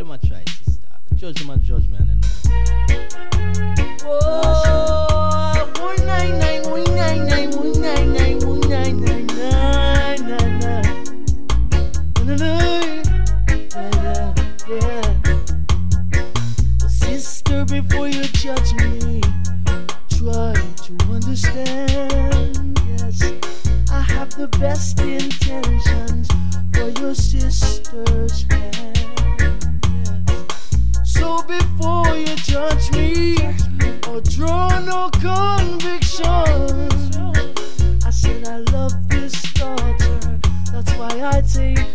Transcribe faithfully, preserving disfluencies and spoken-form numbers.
them a try, sister. Judge them a judge me and then. Oh, one nine nine, one nine nine, one nine nine, one nine nine, nine nine nine. Yeah. Well, sister, before you judge me, try to understand. Yes, I have the best intentions for your sister's hand. Yes. So before you judge me or draw no conviction, I said I love this daughter. That's why I take